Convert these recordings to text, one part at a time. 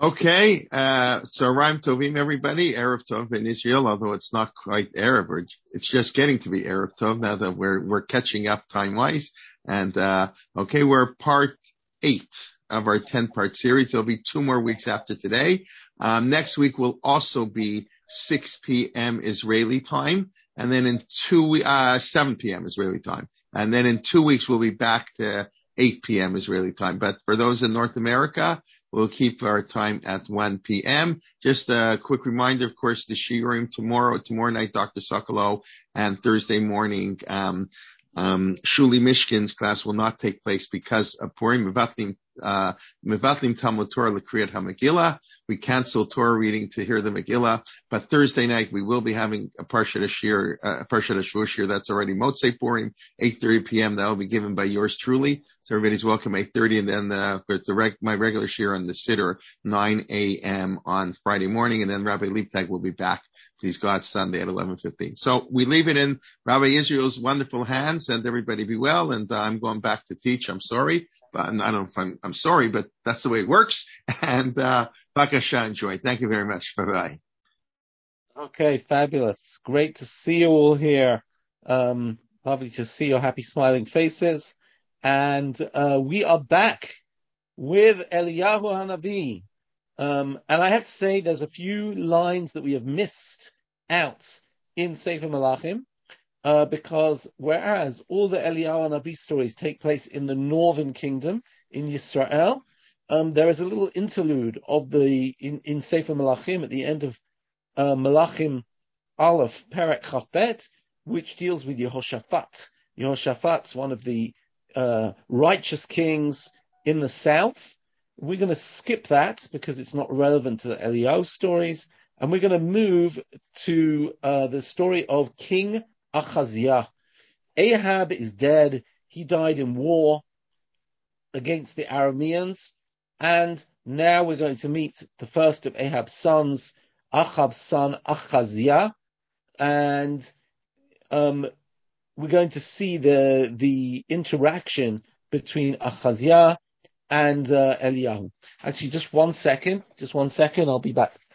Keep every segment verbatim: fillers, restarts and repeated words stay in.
Okay, uh, so Raim Tovim, everybody. Erev Tov in Israel, although it's not quite Erev, or it's just getting to be Erev Tov now that we're, we're catching up time-wise. And, uh, okay, we're part eight of our ten-part series. There'll be two more weeks after today. Um, next week will also be six p.m. Israeli time. And then in two, uh, seven p.m. Israeli time. And then in two weeks, we'll be back to eight p.m. Israeli time. But for those in North America, we'll keep our time at one p.m. Just a quick reminder, of course, the Shiurim tomorrow, tomorrow night, Doctor Sokolow, and Thursday morning, um, um, Shuli Mishkin's class will not take place because of Purim. Mevatlim, uh, Mevatlim Talmud Torah L'Kriyat HaMegillah. We cancel Torah reading to hear the Megillah. But Thursday night, we will be having a Parshat Ashir, uh, Parshat Ashvushir. That's already Motzei Purim, eight thirty p.m. That will be given by yours truly. So everybody's welcome, eight thirty. And then, uh, of course, the reg- my regular shir on the Siddur, nine a.m. on Friday morning. And then Rabbi Liebtag will be back, please God, Sunday at eleven fifteen. So we leave it in Rabbi Israel's wonderful hands, and everybody be well. And uh, I'm going back to teach. I'm sorry, but I'm, I don't know if I'm, I'm sorry, but that's the way it works. And, uh, Bakasha, enjoy. Thank you very much. Bye bye. Okay, fabulous. Great to see you all here. Um, lovely to see your happy smiling faces. And, uh, we are back with Eliyahu Hanavi. Um, and I have to say there's a few lines that we have missed out in Sefer Malachim, uh, because whereas all the Eliyahu Hanavi stories take place in the northern kingdom, in Yisrael, um, there is a little interlude of the, in, in Sefer Malachim at the end of, uh, Malachim Aleph, Perek Chaf Bet, which deals with Yehoshaphat. Yehoshaphat's one of the, uh, righteous kings in the south. We're going to skip that because it's not relevant to the Eliyahu stories. And we're going to move to uh, the story of King Achaziah. Ahab is dead. He died in war against the Arameans. And now we're going to meet the first of Ahab's sons, Ahab's son Achaziah. And um, we're going to see the, the interaction between Achaziah and uh, Eliyahu. Actually, just one second. Just one second. I'll be back.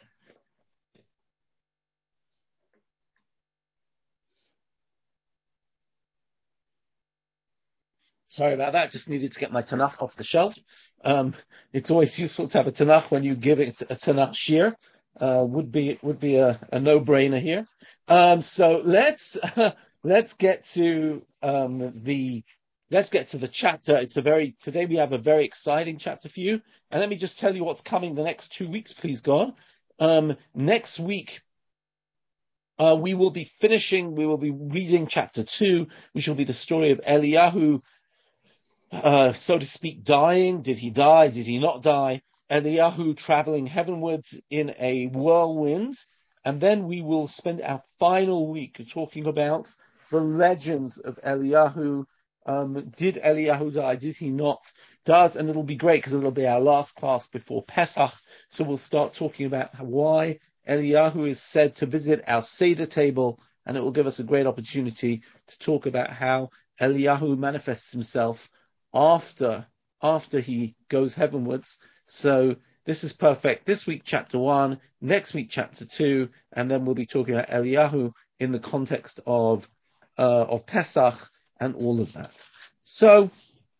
Sorry about that. Just needed to get my Tanakh off the shelf. Um, it's always useful to have a Tanakh when you give it a Tanakh shir. Uh, would be would be a, a no-brainer here. Um, so let's uh, let's get to um, the let's get to the chapter. It's a very today we have a very exciting chapter for you. And let me just tell you what's coming the next two weeks, please God. Um, next week uh, we will be finishing. We will be reading chapter two, which will be the story of Eliyahu. Uh, so to speak, dying. Did he die? Did he not die? Eliyahu traveling heavenwards in a whirlwind. And then we will spend our final week talking about the legends of Eliyahu. Um, did Eliyahu die? Did he not? Does, and it'll be great because it'll be our last class before Pesach. So we'll start talking about why Eliyahu is said to visit our Seder table, and it will give us a great opportunity to talk about how Eliyahu manifests himself after after he goes heavenwards. So this is perfect. This week, chapter one, next week, chapter two, and then we'll be talking about Eliyahu in the context of uh, of Pesach and all of that. So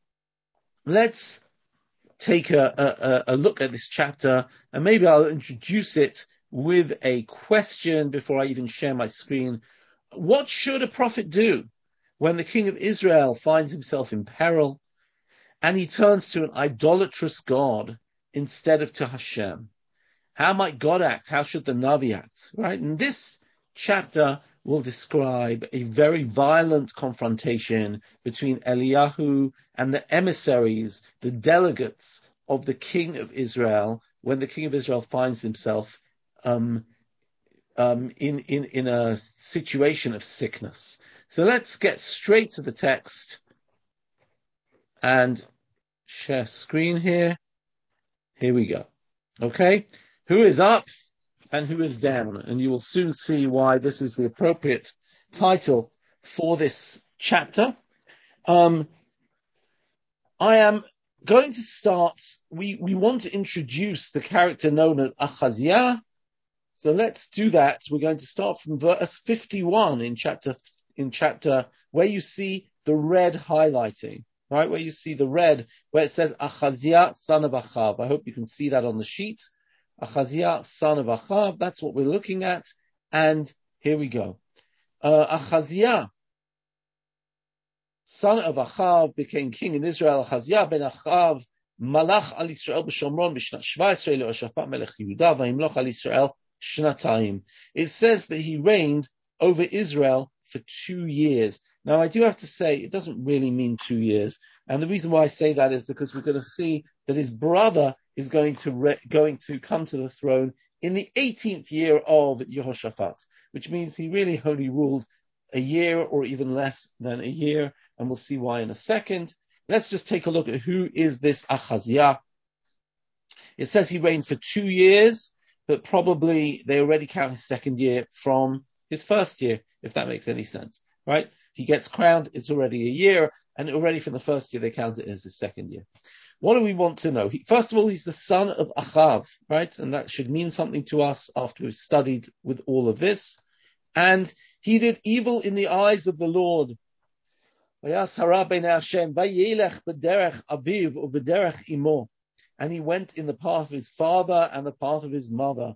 let's take a, a, a look at this chapter, and maybe I'll introduce it with a question before I even share my screen. What should a prophet do when the king of Israel finds himself in peril and he turns to an idolatrous God instead of to Hashem? How might God act? How should the Navi act? Right? And this chapter will describe a very violent confrontation between Eliyahu and the emissaries, the delegates of the king of Israel, when the king of Israel finds himself um, um, in, in, in a situation of sickness. So let's get straight to the text and share screen here. Here we go. Okay. Who is up and who is down? And you will soon see why this is the appropriate title for this chapter. Um, I am going to start, we, we want to introduce the character known as Achaziah. So let's do that. We're going to start from verse fifty-one in chapter, in chapter, where you see the red highlighting, right? Where you see the red, where it says Achaziah, son of Achav. I hope you can see that on the sheet. Achaziah, son of Achav. That's what we're looking at. And here we go. Uh, Achaziah, son of Achav, became king in Israel. Achaziah ben Achav, malach al Yisrael b'Shomron b'shnat shva-esrei le'Yoshafat melech Yehuda v'himloch al Yisrael shnatayim. It says that he reigned over Israel for two years. Now, I do have to say, it doesn't really mean two years. And the reason why I say that is because we're going to see that his brother is going to re- going to come to the throne in the eighteenth year of Yehoshaphat, which means he really only ruled a year or even less than a year. And we'll see why in a second. Let's just take a look at who is this Achaziah. It says he reigned for two years, but probably they already count his second year from his first year, if that makes any sense, right? He gets crowned, it's already a year, and already from the first year they count it as his second year. What do we want to know? He, first of all, he's the son of Achav, right? And that should mean something to us after we've studied with all of this. And he did evil in the eyes of the Lord. And he went in the path of his father and the path of his mother.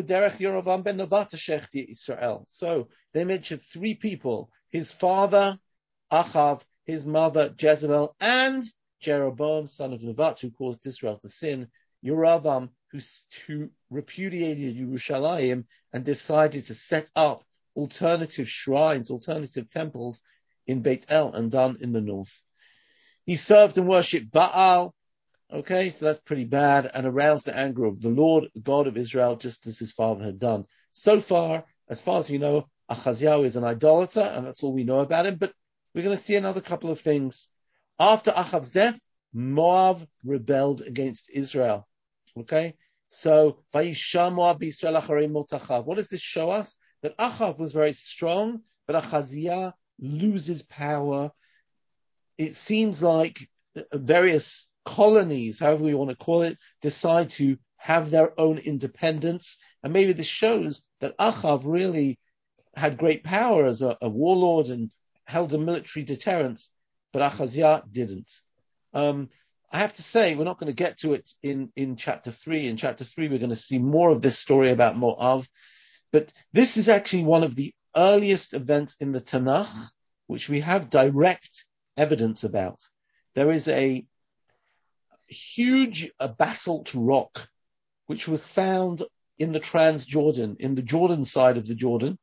So they mentioned three people: his father, Achav, his mother, Jezebel, and Jeroboam, son of Nevat, who caused Israel to sin, Yeravam, who, who repudiated Yerushalayim and decided to set up alternative shrines, alternative temples in Beit El and Dan in the north. He served and worshipped Baal. Okay, so that's pretty bad, and aroused the anger of the Lord, God of Israel, just as his father had done. So far, as far as we know, Achaziah is an idolater, and that's all we know about him, but we're going to see another couple of things. After Achav's death, Moab rebelled against Israel. Okay, so Vayisha Moab Yisrael acharei mot Achav. What does this show us? That Achav was very strong, but Achaziah loses power. It seems like various colonies, however we want to call it, decide to have their own independence. And maybe this shows that Achav really had great power as a, a warlord and held a military deterrence, but Achaziah didn't. Um, I have to say, we're not going to get to it in, in chapter three. In chapter three, we're going to see more of this story about Moab. But this is actually one of the earliest events in the Tanakh, which we have direct evidence about. There is a huge a basalt rock, which was found in the Transjordan, in the Jordan side of the Jordan.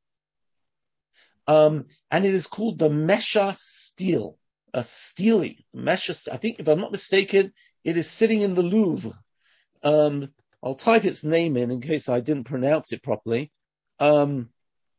Um, and it is called the Mesha stele, a stele, Mesha, I think, if I'm not mistaken, it is sitting in the Louvre. Um, I'll type its name in in case I didn't pronounce it properly. Um,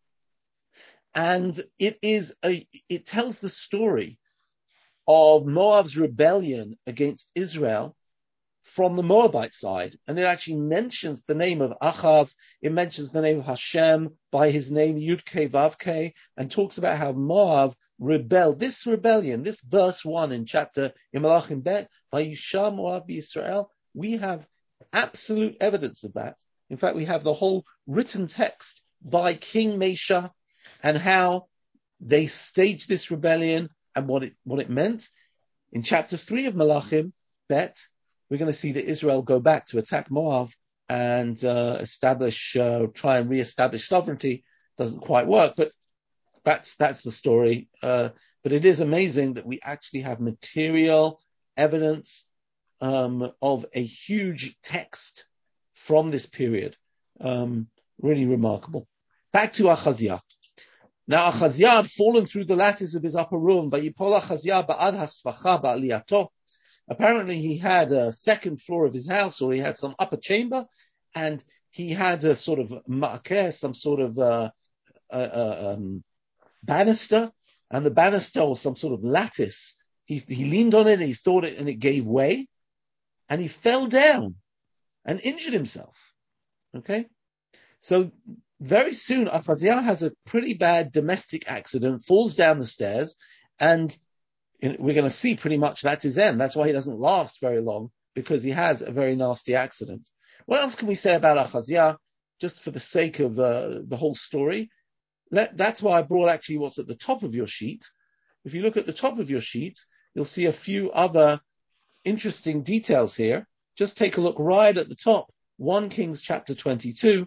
and it is a, it tells the story of Moab's rebellion against Israel from the Moabite side. And it actually mentions the name of Achav, it mentions the name of Hashem by his name, Yud-Kei Vav-Kei, and talks about how Moab rebelled. This rebellion, this verse one in chapter in Malachim Bet, Vayisha Moab Yisrael, we have absolute evidence of that. In fact, we have the whole written text by King Mesha and how they staged this rebellion and what it what it meant. In chapter three of Malachim Bet, we're going to see that Israel go back to attack Moab and uh, establish, uh, try and re-establish sovereignty. Doesn't quite work, but that's that's the story. Uh, but it is amazing that we actually have material evidence um, of a huge text from this period. Um, really remarkable. Back to Achaziah. Now Achaziah had fallen through the lattice of his upper room. Vayipol Achaziah ba'ad hasvacha ba'aliyato. Apparently he had a second floor of his house, or he had some upper chamber, and he had a sort of ma'akeh, some sort of uh, uh, uh, um, banister, and the banister or some sort of lattice. He, he leaned on it, and he thought it, and it gave way, and he fell down and injured himself. Okay, so very soon Achaziah has a pretty bad domestic accident, falls down the stairs, and in, we're going to see pretty much that's his end. That's why he doesn't last very long, because he has a very nasty accident. What else can we say about Achaziah, just for the sake of uh, the whole story? Let, that's why I brought actually what's at the top of your sheet. If you look at the top of your sheet, you'll see a few other interesting details here. Just take a look right at the top. First Kings chapter twenty-two.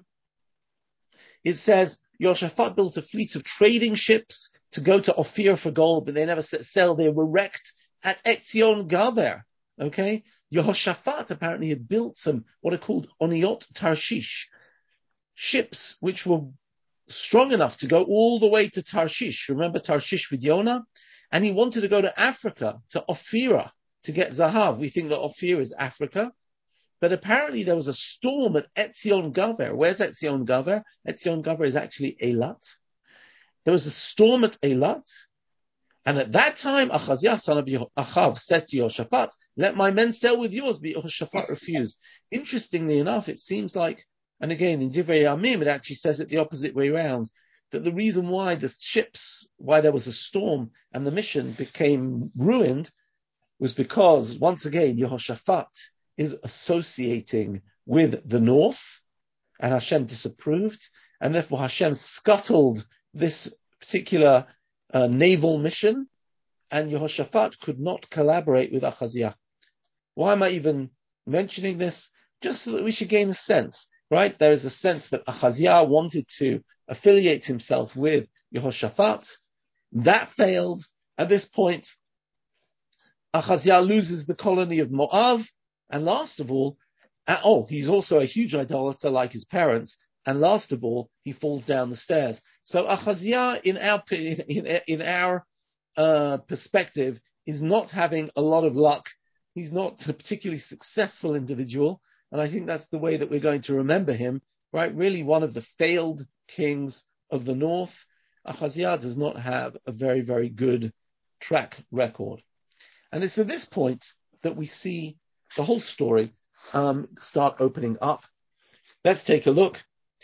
It says, Yehoshaphat built a fleet of trading ships to go to Ophir for gold, but they never set sail. They were wrecked at Etzion Gaber. Okay? Yehoshaphat apparently had built some, what are called Oniot Tarshish, ships which were strong enough to go all the way to Tarshish. Remember Tarshish with Yonah? And he wanted to go to Africa, to Ophira, to get Zahav. We think that Ophir is Africa. But apparently there was a storm at Etzion Gaber. Where's Etzion Gaber? Etzion Gaber is actually Eilat. There was a storm at Eilat. And at that time, Achaziah, son of Achav, said to Yehoshaphat, let my men sail with yours. But Yehoshaphat refused. Interestingly enough, it seems like, and again, in Divrei Yamim, it actually says it the opposite way around, that the reason why the ships, why there was a storm and the mission became ruined was because, once again, Yehoshaphat is associating with the north, and Hashem disapproved, and therefore Hashem scuttled this particular uh, naval mission, and Yehoshaphat could not collaborate with Achaziah. Why am I even mentioning this? Just so that we should gain a sense, right? There is a sense that Achaziah wanted to affiliate himself with Yehoshaphat. That failed. At this point, Achaziah loses the colony of Moab. And last of all, uh, oh, he's also a huge idolater like his parents. And last of all, he falls down the stairs. So Achaziah, in our in, in our uh, perspective, is not having a lot of luck. He's not a particularly successful individual, and I think that's the way that we're going to remember him. Right? Really, one of the failed kings of the north. Achaziah does not have a very, very good track record, and it's at this point that we see the whole story um, start opening up. Let's take a look.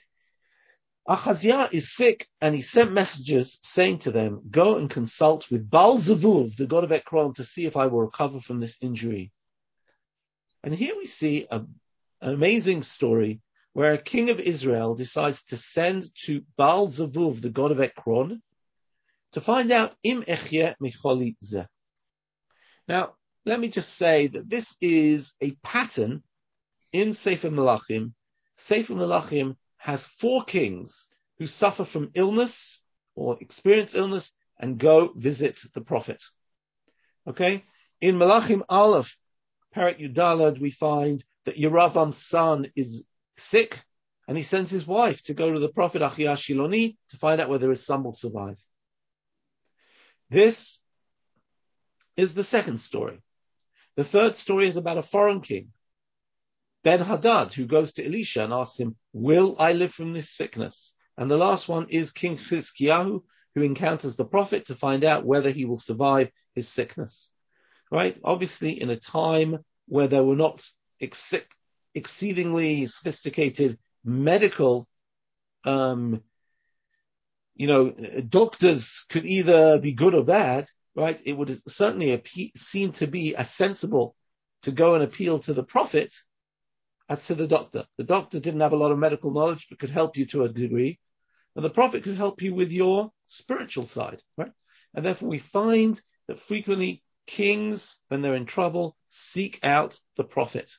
Achaziah is sick, and he sent messages saying to them, go and consult with Baal Zevuv, the god of Ekron, to see if I will recover from this injury. And here we see a, an amazing story where a king of Israel decides to send to Baal Zevuv, the god of Ekron, to find out im echye micholi zeh. Now, let me just say that this is a pattern in Sefer Melachim. Sefer Melachim has four kings who suffer from illness or experience illness and go visit the prophet. Okay? In Melachim Aleph, Perek Yudalad, we find that Yeravam's son is sick, and he sends his wife to go to the prophet Achia Shiloni to find out whether his son will survive. This is the second story. The third story is about a foreign king, Ben Hadad, who goes to Elisha and asks him, will I live from this sickness? And the last one is King Chizkiyahu, who encounters the prophet to find out whether he will survive his sickness. Right? Obviously, in a time where there were not ex- exceedingly sophisticated medical, um, you know, doctors could either be good or bad, right? It would certainly appear, seem to be as sensible to go and appeal to the prophet as to the doctor. The doctor didn't have a lot of medical knowledge, but could help you to a degree. And the prophet could help you with your spiritual side, right? And therefore we find that frequently kings, when they're in trouble, seek out the prophet.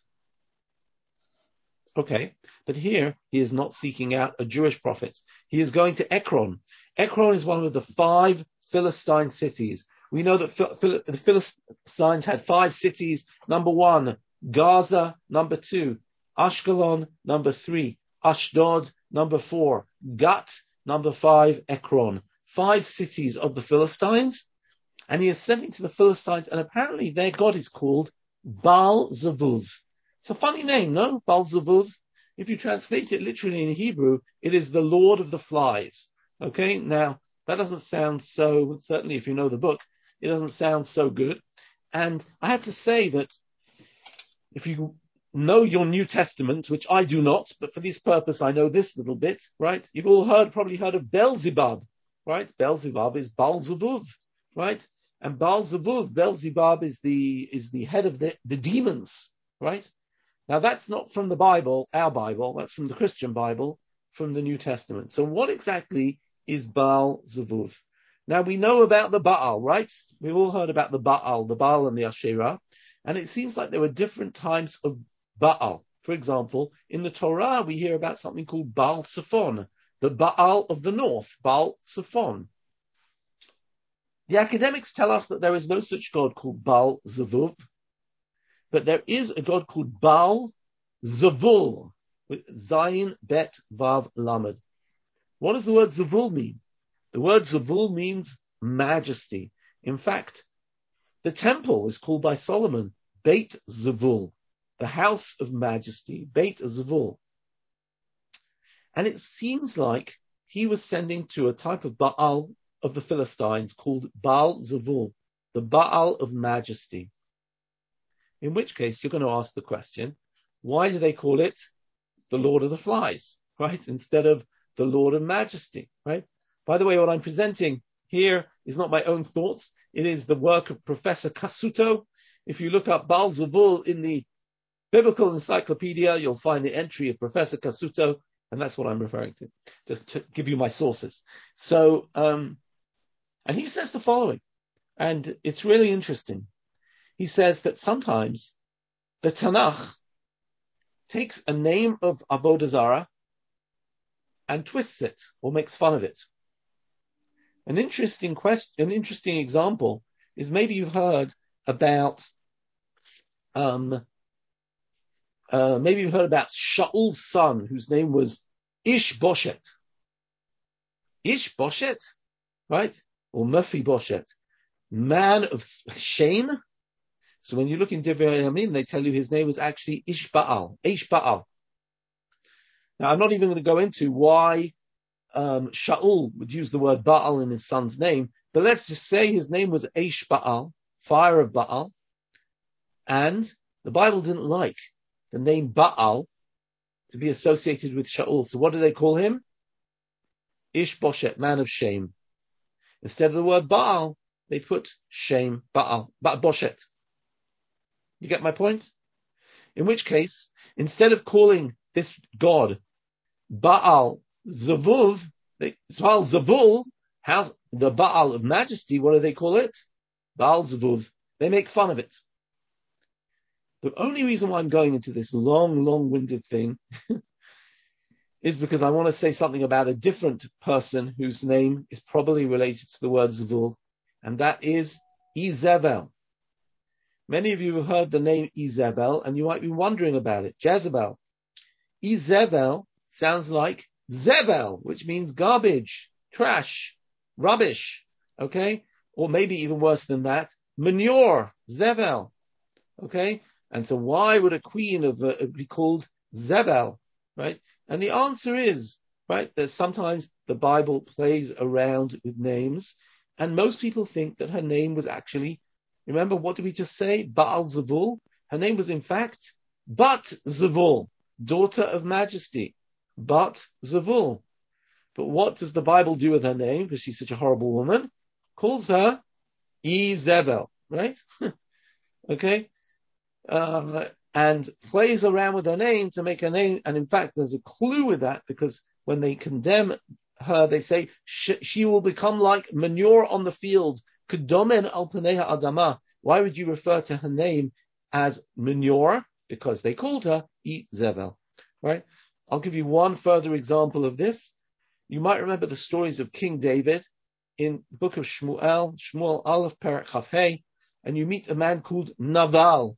Okay, but here he is not seeking out a Jewish prophet. He is going to Ekron. Ekron is one of the five Philistine cities. We know that Phil- Phil- the Philistines had five cities. Number one, Gaza. Number two, Ashkelon. Number three, Ashdod. Number four, Gat. Number five, Ekron. Five cities of the Philistines. And he is sending to the Philistines, and apparently their god is called Baal Zevuv. It's a funny name, no? Baal Zevuv. If you translate it literally in Hebrew, it is the Lord of the Flies. Okay, now that doesn't sound so, certainly if you know the book, it doesn't sound so good. And I have to say that if you know your New Testament, which I do not, but for this purpose I know this little bit, right? You've all heard, probably heard of Beelzebub, right? Beelzebub is Baal Zevuv, right? And Baal Zevuv, Beelzebub, is the is the head of the, the demons, right? Now that's not from the Bible, our Bible, that's from the Christian Bible, from the New Testament. So what exactly is Baal Zevuv? Now we know about the Baal, right? We've all heard about the Baal, the Baal and the Asherah, and it seems like there were different types of Baal. For example, in the Torah we hear about something called Baal Tzefon, the Baal of the north, Baal Tzefon. The academics tell us that there is no such God called Baal Zevuv, but there is a God called Baal Zavul, with Zayin Bet Vav Lamed. What does the word Zavul mean? The word Zavul means majesty. In fact, the temple is called by Solomon Beit Zavul, the house of majesty, Beit Zavul. And it seems like he was sending to a type of Baal of the Philistines called Baal Zavul, the Baal of majesty. In which case, you're going to ask the question, why do they call it the Lord of the Flies, right? Instead of the Lord of Majesty, right? By the way, what I'm presenting here is not my own thoughts. It is the work of Professor Cassuto. If you look up Baal Zavul in the Biblical Encyclopedia, you'll find the entry of Professor Cassuto, and that's what I'm referring to, just to give you my sources. So, um, and he says the following, and it's really interesting. He says that sometimes the Tanakh takes a name of Avodah Zarah and twists it or makes fun of it. An interesting question, an interesting example is maybe you've heard about, um, uh, maybe you've heard about Shaul's son, whose name was Ishboshet. Ishboshet, right? Or Mephibosheth, man of shame. So when you look in Divrei Hayamim, they tell you his name was actually Ishbaal, Ishbaal. Now, I'm not even going to go into why um, Shaul would use the word Baal in his son's name, but let's just say his name was Ishbaal, fire of Baal, and the Bible didn't like the name Baal to be associated with Shaul. So what do they call him? Ishboshet, man of shame. Instead of the word Baal, they put shame, Baal, Boshet. You get my point? In which case, instead of calling this God Baal Zavuv, Baal Zavul, how the Baal of majesty, what do they call it? Baal Zavuv. They make fun of it. The only reason why I'm going into this long, long-winded thing is because I want to say something about a different person whose name is probably related to the word Zavul, and that is Izebel. Many of you have heard the name Izebel, and you might be wondering about it. Jezebel. Izebel sounds like Zebel, which means garbage, trash, rubbish, okay? Or maybe even worse than that, manure, Zebel, okay? And so why would a queen of uh, be called Zebel, right? And the answer is, right, that sometimes the Bible plays around with names, and most people think that her name was actually, remember, what did we just say? Baal Zavul. Her name was in fact Bat Zavul, daughter of majesty. Bat Zavul. But what does the Bible do with her name? Because she's such a horrible woman. Calls her Izebel, right? Okay? Uh, and plays around with her name to make her name. And in fact, there's a clue with that, because when they condemn her, they say she, she will become like manure on the field. Kedomen al paneha adama. Why would you refer to her name as manure? Because they called her Izebel, right? I'll give you one further example of this. You might remember the stories of King David in the book of Shmuel, Shmuel Aleph Perek Chaf Hey, and you meet a man called Naval.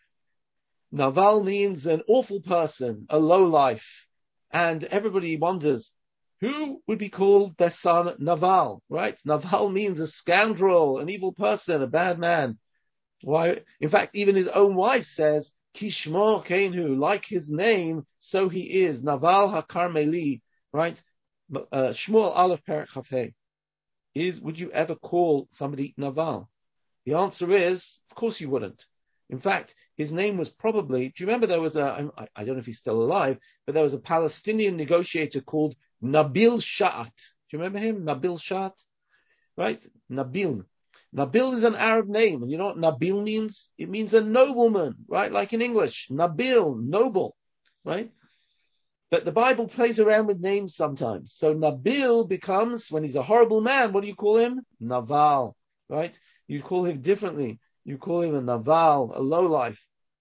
Naval means an awful person, a lowlife, and everybody wonders, who would be called their son Naval, right? Naval means a scoundrel, an evil person, a bad man. Why? In fact, even his own wife says, Kishmo Kenhu, like his name, so he is. Naval HaKarmeli, right? Uh, Shmuel Aleph Perek Chaf Hey. Is, would you ever call somebody Naval? The answer is, of course you wouldn't. In fact, his name was probably, do you remember there was a, I, I don't know if he's still alive, but there was a Palestinian negotiator called Nabil Sha'at. Do you remember him? Nabil Sha'at? Right? Nabil. Nabil is an Arab name, and you know what Nabil means? It means a nobleman, right? Like in English, Nabil, noble, right? But the Bible plays around with names sometimes. So Nabil becomes, when he's a horrible man, what do you call him? Naval, right? You call him differently. You call him a Naval, a lowlife.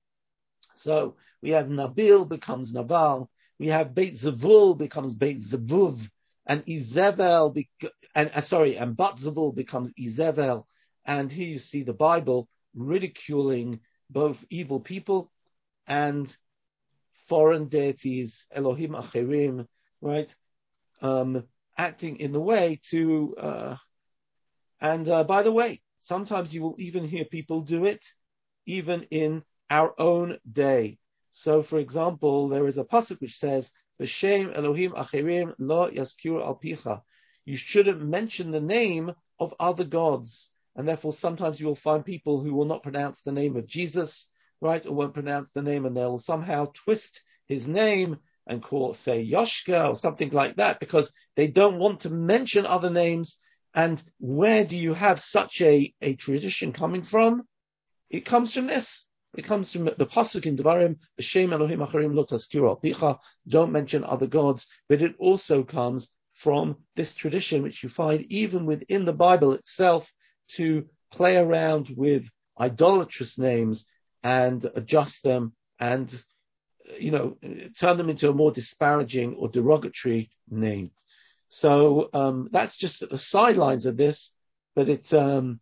So we have Nabil becomes Naval. We have Beit Zavul becomes Beit Zavuv. And Izevel, bec- and uh, sorry, and Bat Zavul becomes Izevel. And here you see the Bible ridiculing both evil people and foreign deities, Elohim Acherim, right? Um, acting in the way to, uh, and uh, by the way, sometimes you will even hear people do it, even in our own day. So, for example, there is a pasuk which says, "B'shem Elohim Acherim lo yaskir al picha." You shouldn't mention the name of other gods, and therefore sometimes you will find people who will not pronounce the name of Jesus, right, or won't pronounce the name, and they'll somehow twist his name and call, say, Yoshka or something like that, because they don't want to mention other names. And where do you have such a, a tradition coming from? It comes from this. It comes from the pasuk in Devarim, B'shem Elohim Acharim lo taskiru al picha, don't mention other gods, but it also comes from this tradition, which you find even within the Bible itself, to play around with idolatrous names and adjust them and, you know, turn them into a more disparaging or derogatory name. So um, that's just at the sidelines of this, but it, um,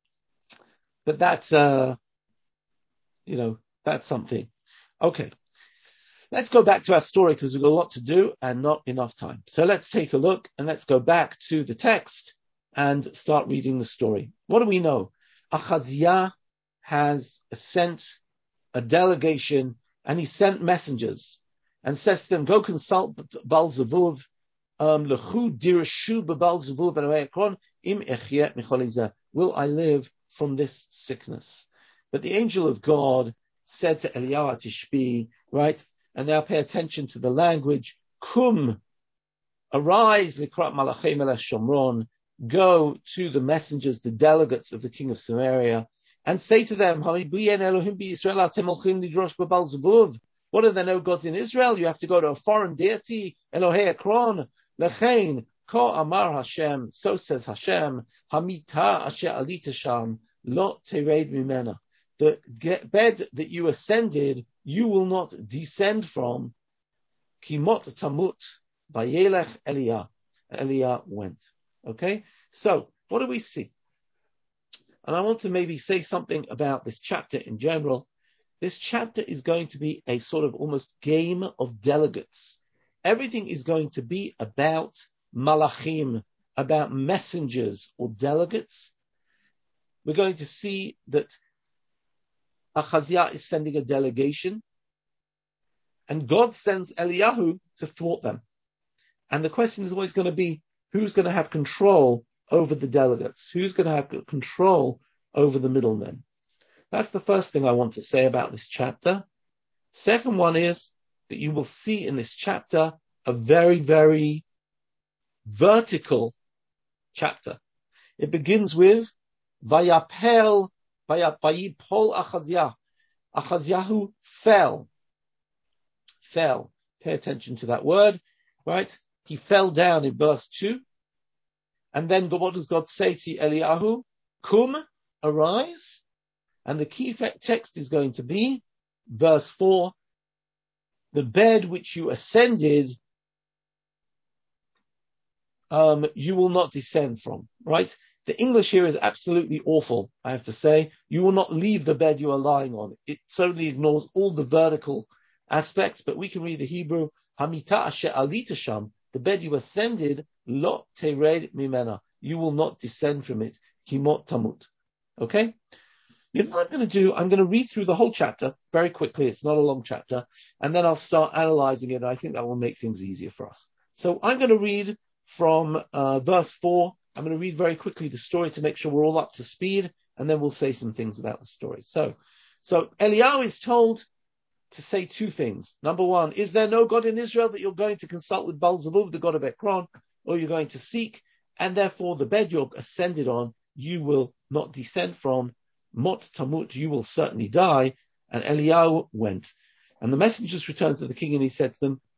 but that's, uh, you know, that's something. Okay, let's go back to our story because we've got a lot to do and not enough time. So let's take a look and let's go back to the text and start reading the story. What do we know? Achaziah has sent a delegation and he sent messengers and says to them, go consult Baal Zavuv, Lechu dirshu b'Baal Zavuv b'Nei Ekron im echyeh michol hazeh. Will I live from this sickness? But the angel of God said to Eliyahu Tishbi, right, and now pay attention to the language, Kum, arise, likrat malachei melech Shomron, go to the messengers, the delegates of the king of Samaria, and say to them, what are there no gods in Israel? You have to go to a foreign deity, Elohei Ekron, lechein, ko amar Hashem, so says Hashem, hamita asher alita sham, lo tered mimena. The bed that you ascended, you will not descend from. Kimot tamut, vayelech Eliah. Eliah went. Okay? So, what do we see? And I want to maybe say something about this chapter in general. This chapter is going to be a sort of almost game of delegates. Everything is going to be about malachim, about messengers or delegates. We're going to see that Achaziah is sending a delegation, and God sends Eliyahu to thwart them. And the question is always going to be, who's going to have control over the delegates? Who's going to have control over the middlemen? That's the first thing I want to say about this chapter. Second one is that you will see in this chapter a very, very vertical chapter. It begins with Vayapel, Vayipol Achaziah. Achaziahu fell. Fell. Pay attention to that word, right? He fell down in verse two. And then what does God say to Eliyahu? Kum, arise. And the key text is going to be verse four. The bed which you ascended, um, you will not descend from, right? The English here is absolutely awful, I have to say. You will not leave the bed you are lying on. It totally ignores all the vertical aspects, but we can read the Hebrew, Hamita asher alita sham, the bed you ascended, lo tered mimena, you will not descend from it, kimot tamut. Okay? You know what I'm going to do? I'm going to read through the whole chapter very quickly. It's not a long chapter. And then I'll start analyzing it. And I think that will make things easier for us. So I'm going to read from uh, verse four. I'm going to read very quickly the story to make sure we're all up to speed. And then we'll say some things about the story. So, so Eliyahu is told to say two things. Number one, is there no God in Israel that you're going to consult with Baal Zavuv, the God of Ekron, or you're going to seek, and therefore the bed you're ascended on you will not descend from. Mot tamut, you will certainly die. And Eliyahu went. And the messengers returned to the king, and he said to them,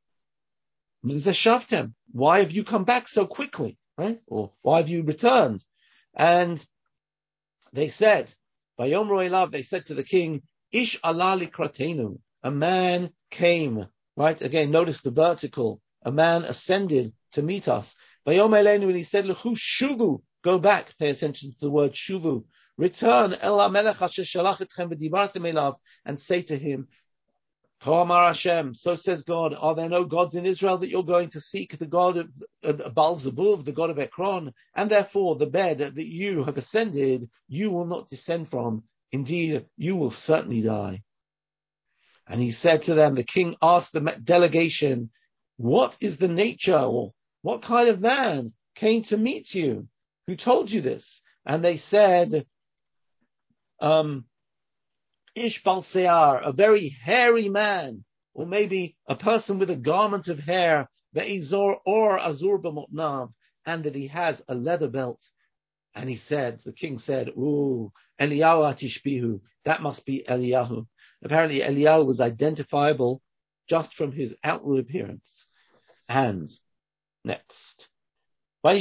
why have you come back so quickly? Right? Or why have you returned? And they said, Vayomru elav, they said to the king, Ish ala likratenu, a man came. Right? Again, notice the vertical. A man ascended to meet us. Vayom elenu, and he said, Lechu shuvu, go back. Pay attention to the word shuvu. Return, El HaMelech asher shalach etchem v'dibartem elav, and say to him, Ko amar Hashem, so says God, are there no gods in Israel that you're going to seek? The God of uh, Baal Zevuv, the God of Ekron, and therefore the bed that you have ascended, you will not descend from. Indeed, you will certainly die. And he said to them, the king asked the delegation, what is the nature, or what kind of man came to meet you? Who told you this? And they said, um, Ish bal se'ar, a very hairy man, or maybe a person with a garment of hair, ve'izor or azur b'motnav, and that he has a leather belt. And he said, the king said, ooh, Eliyahu atishbihu, that must be Eliyahu. Apparently Eliyahu was identifiable just from his outward appearance. And next. So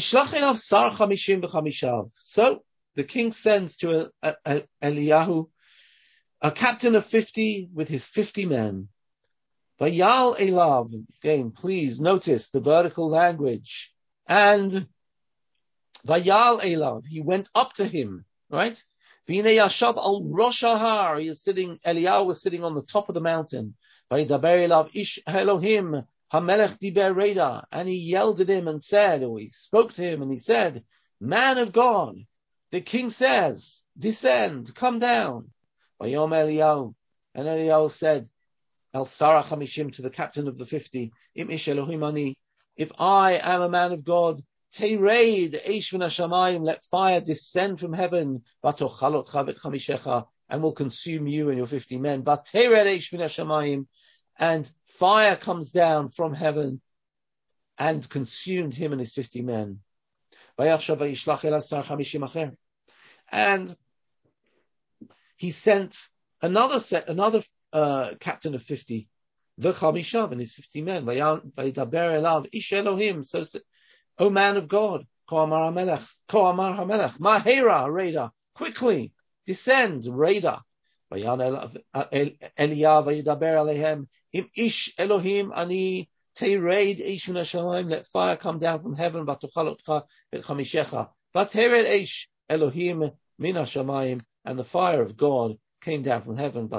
the king sends to a, a, Eliyahu a captain of fifty with his fifty men. Vayal elav, again, please notice the vertical language. And Vayal elav, he went up to him, right? V'inei yashav al rosh hahar, he is sitting, Eliyahu was sitting on the top of the mountain. Vayidaber elav ish Elohim, hamelech diber reda, and he yelled at him and said, or he spoke to him and he said, man of God, the king says, descend, come down. Vayom Eliyahu, and Eliyahu said, El Sarah Chamishim, to the captain of the fifty, Im ish Elohim ani, if I am a man of God, Teiraid eish min hashamayim, let fire descend from heaven, Vatochalot chavet chamishecha, and will consume you and your fifty men. Vateiraid eish min hashamayim, and fire comes down from heaven and consumed him and his fifty men. Vayachshav vayishlach el asar chamishim acher, and he sent another set, another uh, captain of fifty, the Chamishav and his fifty men. Vayidaber elav ish Elohim, so, O man of God, Ko amar HaMelech, Ko amar HaMelech, Mahera Reda, quickly descend Reda. Vayan Eliyahu vayidaber alehem, Im ish Elohim ani teiraid eish min hashamayim, let fire come down from heaven, Vatochalotcha et chamishecha, Vatered eish Elohim min hashamayim, and the fire of God came down from heaven.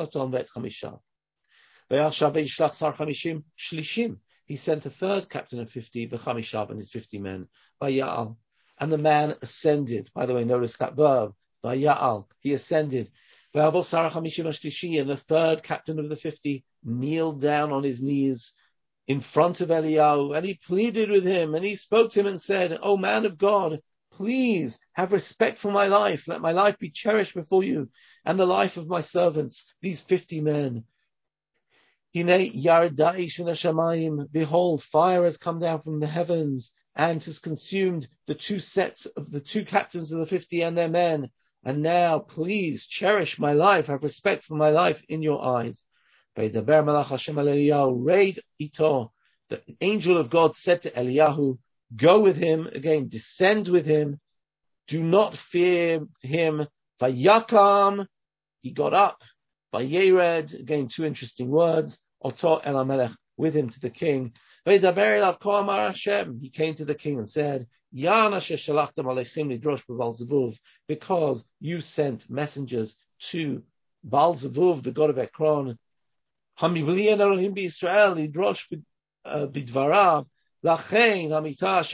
He sent a third captain of fifty, the Chamishav and his fifty men, Vaya'al, and the man ascended. By the way, notice that verb, Vaya'al, he ascended. And the third captain of the fifty kneeled down on his knees in front of Eliyahu, and he pleaded with him, and he spoke to him and said, O man of God, please have respect for my life. Let my life be cherished before you and the life of my servants, these fifty men. Behold, fire has come down from the heavens and has consumed the two sets of the two captains of the fifty and their men. And now, please cherish my life, have respect for my life in your eyes. The angel of God said to Eliyahu, go with him, again, descend with him, do not fear him. Vayakam, he got up. Vayered, again, two interesting words. Oto el HaMelech, with him to the king. Vayidaber elav Ko amar Hashem, he came to the king and said, Yan asher shalachtam aleichem lidrosh b'Baal Zevuv, because you sent messengers to Baal Zevuv, the god of Ekron. Hamibli Elohim b'Yisrael lidrosh b'dvarav. Because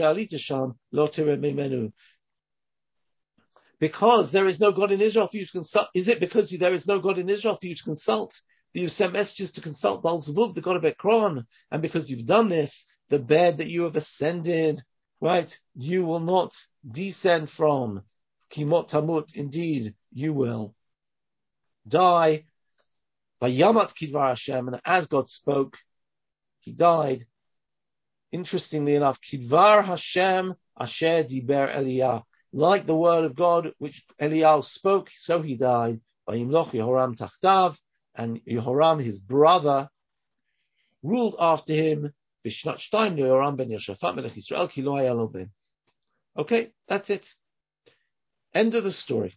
there is no God in Israel for you to consult. Is it because there is no God in Israel for you to consult that you've sent messages to consult Baal Zevuv, the god of Ekron? And because you've done this, the bed that you have ascended, right, you will not descend from. Kimot tamut, indeed, you will die. Vayamat kidvar Hashem, and as God spoke, he died. Interestingly enough, Kidvar Hashem Asher Diber Eliyahu. like the word of God which Eliyahu spoke, so he died. Vayimloch Yehoram tachtav, and Yehoram, his brother, ruled after him. Bishnat shtayim Yehoram ben Yehoshaphat melech Yisrael ki lo haya lo ben. Okay, that's it. End of the story.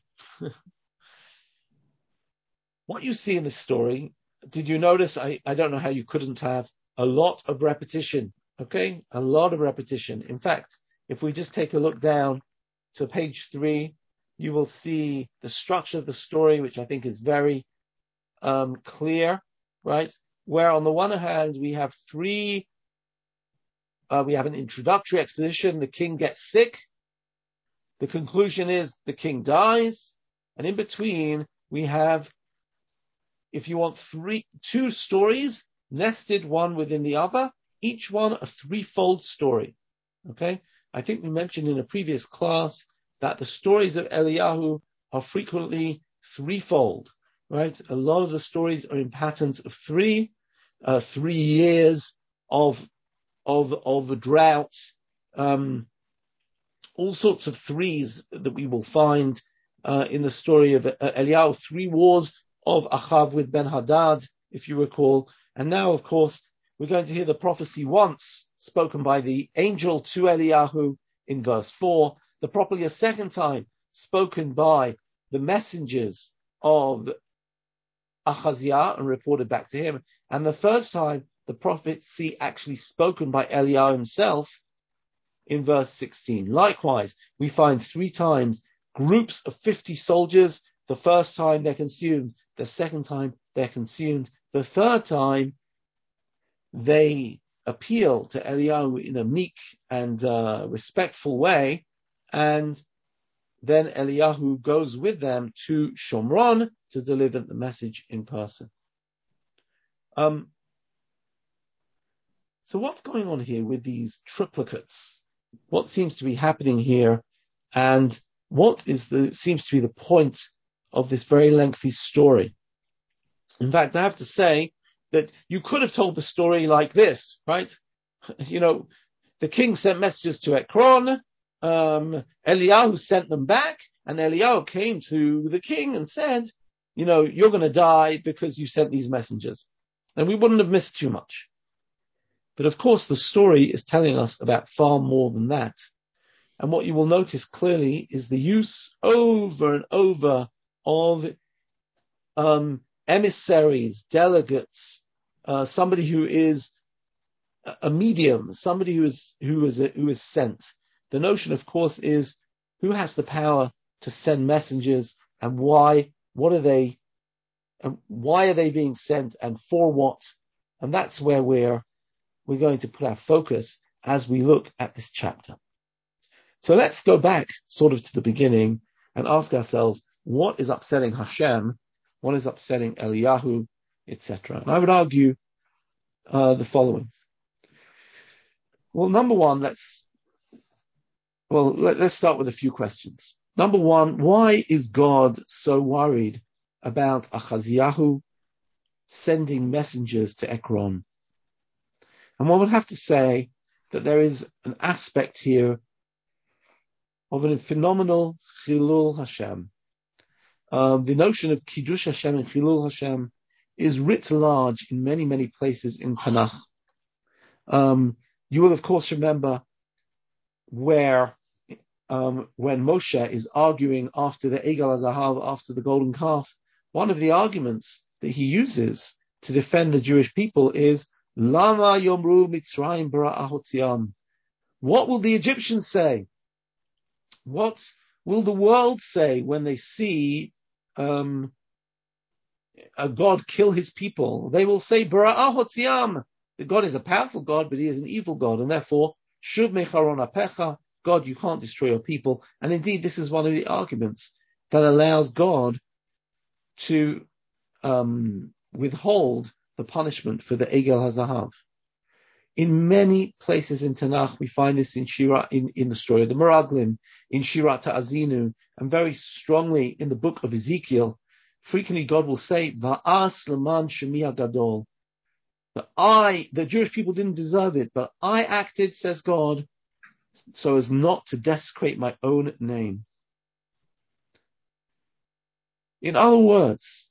What you see in this story, did you notice? I, I don't know how you couldn't have a lot of repetition. Okay, a lot of repetition. In fact, if we just take a look down to page three, you will see the structure of the story, which I think is very um, clear, right? Where on the one hand, we have three, uh, we have an introductory exposition, the king gets sick, the conclusion is the king dies, and in between, we have, if you want, three, two stories nested one within the other, each one a threefold story. Okay? I think we mentioned in a previous class that the stories of Eliyahu are frequently threefold, right? A lot of the stories are in patterns of three, uh, three years of, of, of a drought, um, all sorts of threes that we will find, uh, in the story of uh, Eliyahu, three wars of Achav with Ben-Hadad, if you recall. And now, of course, we're going to hear the prophecy once spoken by the angel to Eliyahu in verse four, the prophecy a second time spoken by the messengers of Achaziah and reported back to him, and the first time the prophecy actually spoken by Eliyahu himself in verse sixteen. Likewise, we find three times groups of fifty soldiers. The first time they're consumed, the second time they're consumed, the third time they appeal to Eliyahu in a meek and uh, respectful way, and then Eliyahu goes with them to Shomron to deliver the message in person. Um, so what's going on here with these triplicates? What seems to be happening here, and what is the seems to be the point of this very lengthy story? In fact, I have to say that you could have told the story like this, right? You know, the king sent messages to Ekron, um, Eliyahu sent them back, and Eliyahu came to the king and said, you know, you're going to die because you sent these messengers. And we wouldn't have missed too much. But of course, the story is telling us about far more than that. And what you will notice clearly is the use over and over of um, emissaries, delegates, uh, somebody who is a medium, somebody who is who is a, who is sent. The notion, of course, is who has the power to send messengers, and why? What are they? And why are they being sent, and for what? And that's where we're we're going to put our focus as we look at this chapter. So let's go back sort of to the beginning and ask ourselves, what is upsetting Hashem? What is upsetting Eliyahu, et cetera? And I would argue uh, the following. Well, number one, let's well let, let's start with a few questions. Number one, why is God so worried about Achaziyahu sending messengers to Ekron? And one would have to say that there is an aspect here of a phenomenal Chilul Hashem. Uh, the notion of Kiddush Hashem and Chilul Hashem is writ large in many, many places in Tanakh. Um, you will, of course, remember where, um, when Moshe is arguing after the Egel HaZahav, after the golden calf, one of the arguments that he uses to defend the Jewish people is, Lama Yomru Mitzrayim Bara Ahotziam. What will the Egyptians say? What will the world say when they see um, a God kill his people? They will say, Bara Ahotziam. The God is a powerful God, but he is an evil God, and therefore, Shuv Mecharon Apecha, God, you can't destroy your people. And indeed, this is one of the arguments that allows God to um, withhold the punishment for the Egel HaZahav. In many places in Tanakh, we find this in Shira, in, in the story of the Meraglim, in Shira Ta'azinu, and very strongly in the book of Ezekiel. Frequently, God will say, Va'as leman shemi hagadol. That I, the Jewish people didn't deserve it, but I acted, says God, so as not to desecrate my own name. In other words,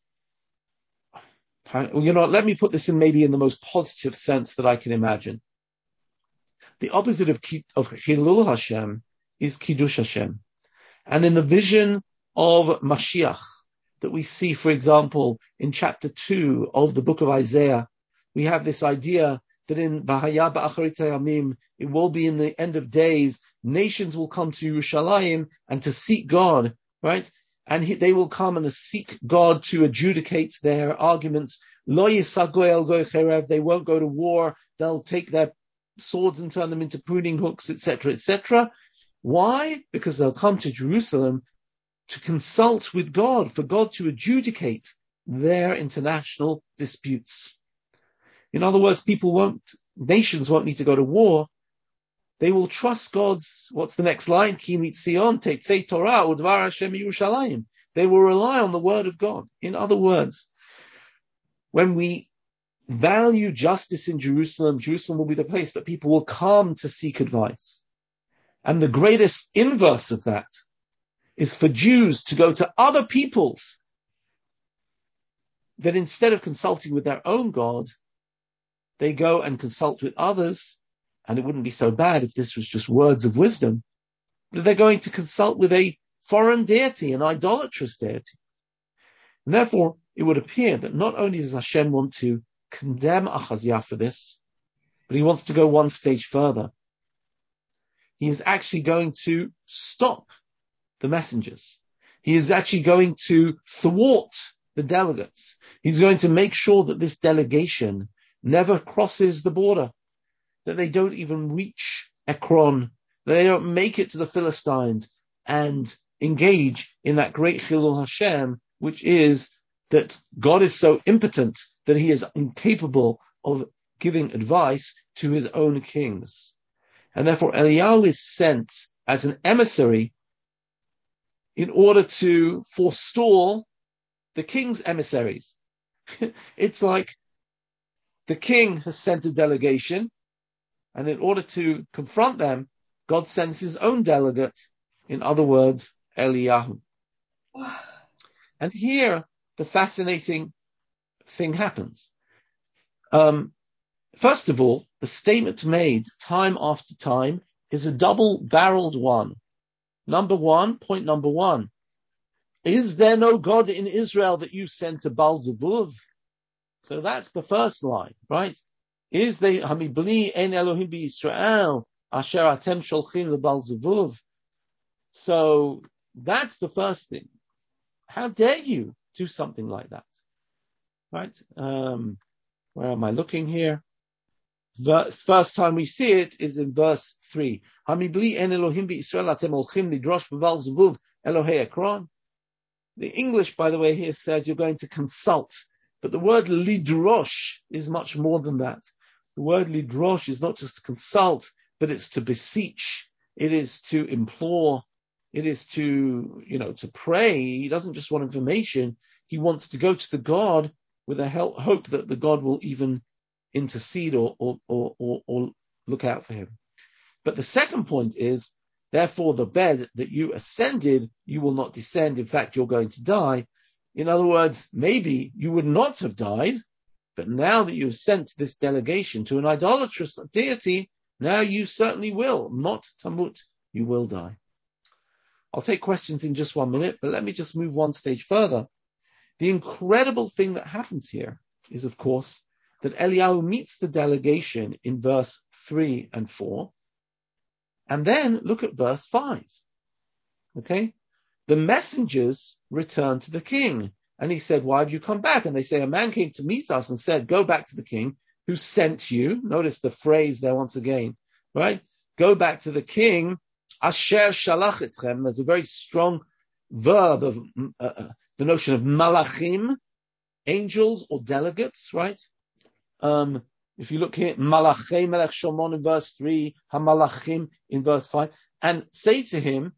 you know, let me put this in maybe in the most positive sense that I can imagine. The opposite of, of Chilul Hashem is Kiddush Hashem. And in the vision of Mashiach that we see, for example, in chapter two of the book of Isaiah, we have this idea that in Vahaya Ba'acharit Hayamim, it will be in the end of days, nations will come to Yerushalayim and to seek God, right? And he, they will come and seek God to adjudicate their arguments. Lo yisagoy el goy cherev, they won't go to war. They'll take their swords and turn them into pruning hooks, et cetera, et cetera. Why? Because they'll come to Jerusalem to consult with God, for God to adjudicate their international disputes. In other words, people won't, nations won't need to go to war. They will trust God's, what's the next line? Ki mitzion teitzei Torah udvar Hashem Yerushalayim. They will rely on the word of God. In other words, when we value justice in Jerusalem, Jerusalem will be the place that people will come to seek advice. And the greatest inverse of that is for Jews to go to other peoples that instead of consulting with their own God, they go and consult with others. And it wouldn't be so bad if this was just words of wisdom, but they're going to consult with a foreign deity, an idolatrous deity. And therefore, it would appear that not only does Hashem want to condemn Achaziah for this, but he wants to go one stage further. He is actually going to stop the messengers. He is actually going to thwart the delegates. He's going to make sure that this delegation never crosses the border, that they don't even reach Ekron, that they don't make it to the Philistines and engage in that great Chilul Hashem, which is that God is so impotent that he is incapable of giving advice to his own kings. And therefore Eliyahu is sent as an emissary in order to forestall the king's emissaries. It's like the king has sent a delegation, and in order to confront them, God sends his own delegate, in other words, Eliyahu. And here, the fascinating thing happens. Um, first of all, the statement made time after time is a double-barreled one. Number one, point number one, is there no God in Israel that you sent to Baal Zevuv? So that's the first line, right? Is there Hamibli en Elohim b'Yisrael asher atem sholchim leBaal Zevuv? So that's the first thing. How dare you do something like that, right? Um, where am I looking here? Verse, first time we see it is in verse three. Hamibli en Elohim b'Yisrael atem olchim lidrosh b'Baal Zevuv Elohei Ekron. The English, by the way, here says you're going to consult, but the word lidrosh is much more than that. The word lidrosh is not just to consult, but it's to beseech. It is to implore. It is to, you know, to pray. He doesn't just want information. He wants to go to the God with a help, hope that the God will even intercede or, or, or, or, or look out for him. But the second point is, therefore, the bed that you ascended, you will not descend. In fact, you're going to die. In other words, maybe you would not have died, but now that you've sent this delegation to an idolatrous deity, now you certainly will. Not tamut, you will die. I'll take questions in just one minute, but let me just move one stage further. The incredible thing that happens here is, of course, that Eliyahu meets the delegation in verse three and four. And then look at verse five. Okay? The messengers return to the king. And he said, why have you come back? And they say, a man came to meet us and said, go back to the king who sent you. Notice the phrase there once again, right? Go back to the king. Asher shalach etchem. There's a very strong verb of uh, uh, the notion of malachim, angels or delegates, right? Um, if you look here, malachim melech Shomon in verse three, hamalachim in verse five, and say to him,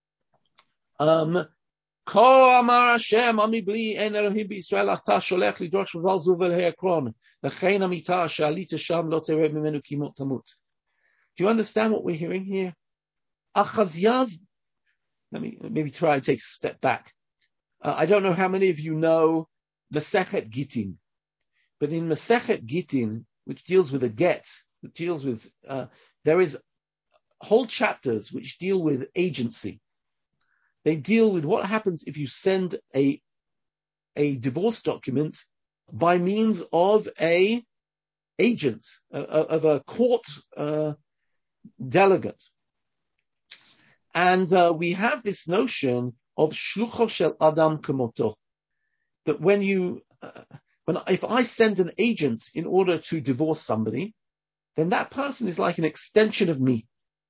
um, Ko amar Hashem ami bli en Elohim b'Yisrael achta sholech lidrosh b'Baal Zevuv Elohei Ekron lechein amita she'alita sham lo tereh mimenu ki mot tamut. Do you understand what we're hearing here? Achaziah's, let me maybe try to take a step back. Uh, I don't know how many of you know Masechet Gittin, but in Masechet Gittin, which deals with a get, that deals with, uh, there is whole chapters which deal with agency. They deal with what happens if you send a, a divorce document by means of a agent, uh, of a court uh, delegate. And uh, we have this notion of shlucho shel adam kemoto, that when you, uh, when if I send an agent in order to divorce somebody, then that person is like an extension of me.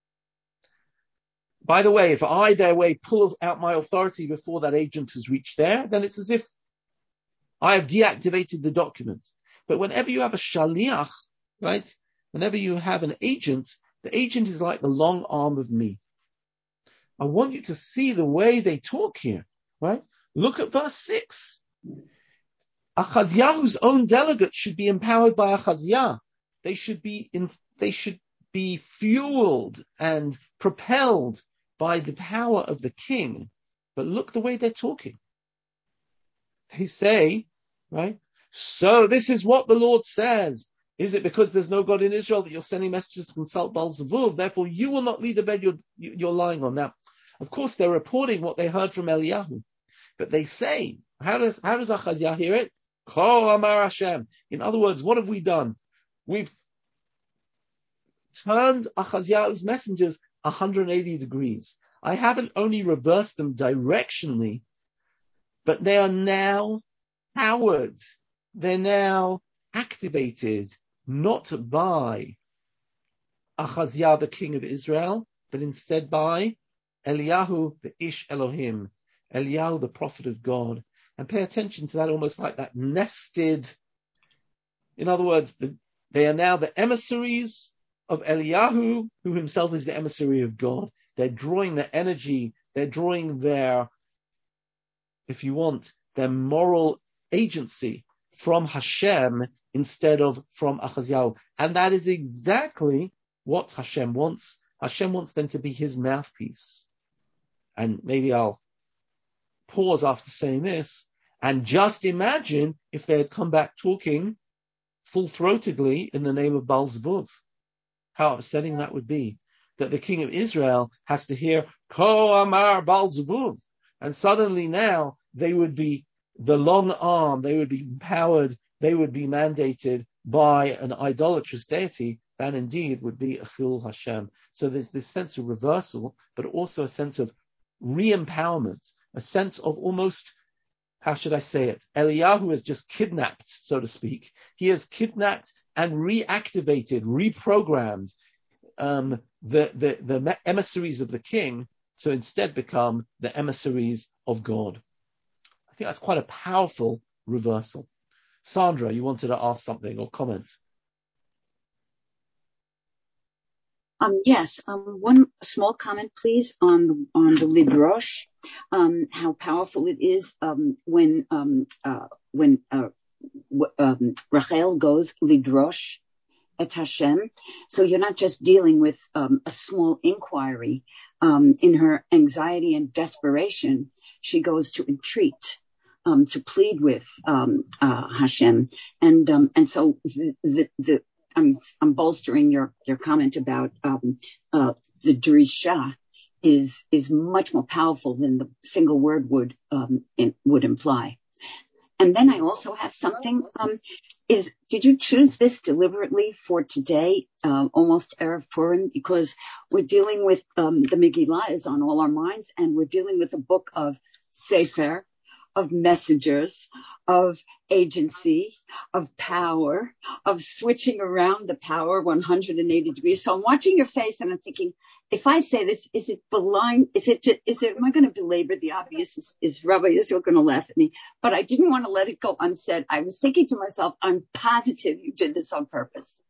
By the way, if I, their way, pull out my authority before that agent has reached there, then it's as if I have deactivated the document. But whenever you have a shaliach, right, whenever you have an agent, the agent is like the long arm of me. I want you to see the way they talk here, right? Look at verse six. Achaziahu's own delegates should be empowered by Achaziah. They should be in, they should be fueled and propelled by the power of the king. But look the way they're talking. They say, right? So this is what the Lord says. Is it because there's no God in Israel that you're sending messages to consult Baal Zevuv? Therefore, you will not lead the bed you're, you're lying on. Now, of course, they're reporting what they heard from Eliyahu. But they say, how does, how does Achaziah hear it? Ko Amar Hashem. In other words, what have we done? We've turned Achaziah's messengers one hundred eighty degrees. I haven't only reversed them directionally, but they are now powered. They're now activated, not by Achaziah, the king of Israel, but instead by Eliyahu, the Ish Elohim, Eliyahu, the prophet of God. And pay attention to that, almost like that nested. In other words, the, they are now the emissaries of Eliyahu, who himself is the emissary of God. They're drawing their energy, they're drawing their, if you want, their moral agency from Hashem instead of from Achaziah. And that is exactly what Hashem wants. Hashem wants them to be his mouthpiece. And maybe I'll pause after saying this and just imagine if they had come back talking full-throatedly in the name of Baal Zevuv. How upsetting that would be. That the king of Israel has to hear, Ko Amar Baal Zevuv. And suddenly now they would be the long arm, they would be empowered, they would be mandated by an idolatrous deity, that indeed would be a Chil Hashem. So there's this sense of reversal, but also a sense of re-empowerment, a sense of almost, how should I say it? Eliyahu has just kidnapped, so to speak. He has kidnapped and reactivated, reprogrammed um, the, the, the emissaries of the king to instead become the emissaries of God. I think that's quite a powerful reversal. Sandra, you wanted to ask something or comment? Um, yes, um, one small comment, please, on the, on the Lidrosh, um, how powerful it is um, when um, uh, when uh, w- um, Rachel goes Lidrosh et Hashem. So you're not just dealing with um, a small inquiry. Um, in her anxiety and desperation, she goes to entreat, um, to plead with um, uh, Hashem, and um, and so the the, the I'm, I'm bolstering your, your comment about um, uh, the drisha is is much more powerful than the single word would um, in, would imply. And then I also have something. Um, is did you choose this deliberately for today, uh, almost Erev Purim, because we're dealing with um, the Megillah is on all our minds, and we're dealing with a book of Sefer, of messengers, of agency, of power, of switching around the power one hundred eighty degrees. So I'm watching your face and I'm thinking, if I say this, is it blind? Is it, is it, am I going to belabor the obvious? Is, is Rabbi Israel going to laugh at me? But I didn't want to let it go unsaid. I was thinking to myself, I'm positive you did this on purpose.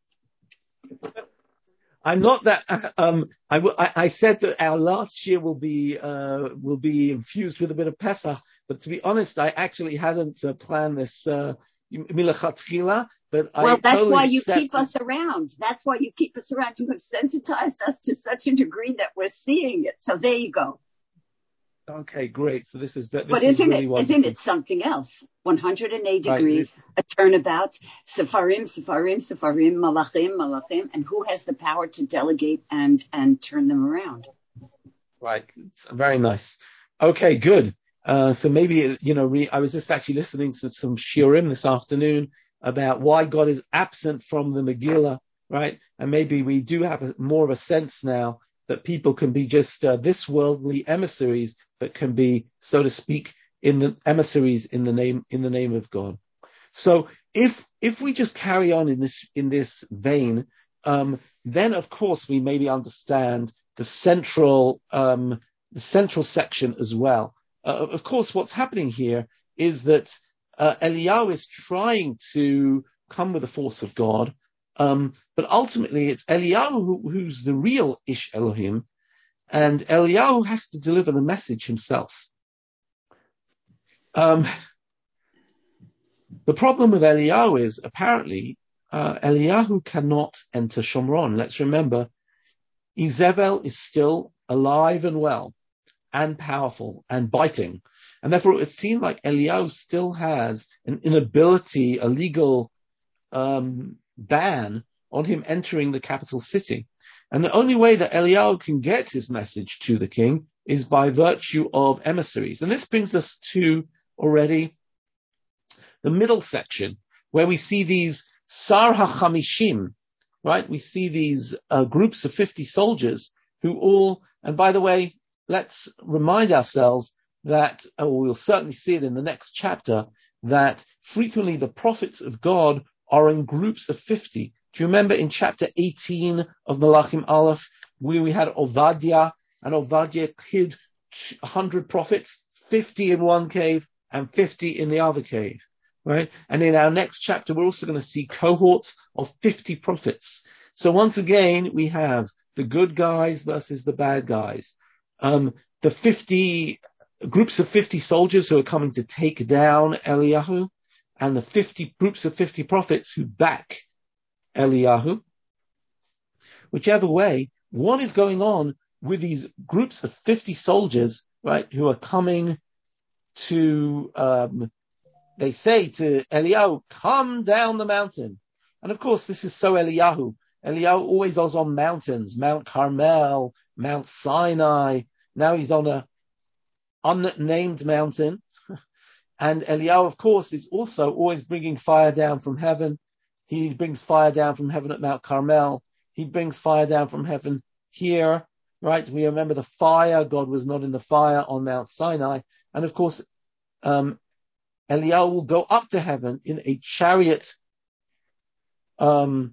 I'm not that. Um, I, w- I, I said that our last year will be uh, will be infused with a bit of Pesach, but to be honest, I actually hadn't uh, planned this uh, milachatchila. but well, I that's totally why you accept keep us around. That's why you keep us around. You have sensitized us to such a degree that we're seeing it. So there you go. Okay, great. So this is this But is isn't really it, wonderful. isn't it something else? one hundred eight Right. degrees, a turnabout, Sepharim, Sepharim, Sepharim, Malachim, Malachim, and who has the power to delegate and, and turn them around? Right. It's very nice. Okay, good. Uh, so maybe, you know, re- I was just actually listening to some shiurim this afternoon about why God is absent from the Megillah, right? And maybe we do have a, more of a sense now that people can be just uh, this worldly emissaries, but can be, so to speak, in the emissaries in the name in the name of God. So if if we just carry on in this in this vein, um, then of course we maybe understand the central um, the central section as well. Uh, of course, what's happening here is that uh, Eliyahu is trying to come with the force of God, um, but ultimately it's Eliyahu who, who's the real Ish Elohim, and Eliyahu has to deliver the message himself. Um, the problem with Eliyahu is apparently uh, Eliyahu cannot enter Shomron. Let's remember, Izebel is still alive and well, and powerful and biting. And therefore, it seemed like Eliyahu still has an inability, a legal um, ban on him entering the capital city. And the only way that Eliyahu can get his message to the king is by virtue of emissaries. And this brings us to already the middle section, where we see these Sar HaChamishim, right? We see these uh, groups of fifty soldiers who all, and by the way, let's remind ourselves that, or we'll certainly see it in the next chapter, that frequently the prophets of God are in groups of fifty. Do you remember in chapter eighteen of Malachim Aleph, where we had Ovadia, and Ovadia hid one hundred prophets, fifty in one cave and fifty in the other cave, right? And in our next chapter, we're also going to see cohorts of fifty prophets. So once again, we have the good guys versus the bad guys. Um, the fifty groups of fifty soldiers who are coming to take down Eliyahu, and the fifty groups of fifty prophets who back Eliyahu. Whichever way, what is going on with these groups of fifty soldiers, right, who are coming to, um, they say to Eliyahu, come down the mountain. And of course, this is so Eliyahu. Eliyahu always was on mountains, Mount Carmel, Mount Sinai. Now he's on a unnamed mountain. And Eliyahu, of course, is also always bringing fire down from heaven. He brings fire down from heaven at Mount Carmel. He brings fire down from heaven here, right? We remember the fire. God was not in the fire on Mount Sinai. And of course, um, Eliyahu will go up to heaven in a chariot, um,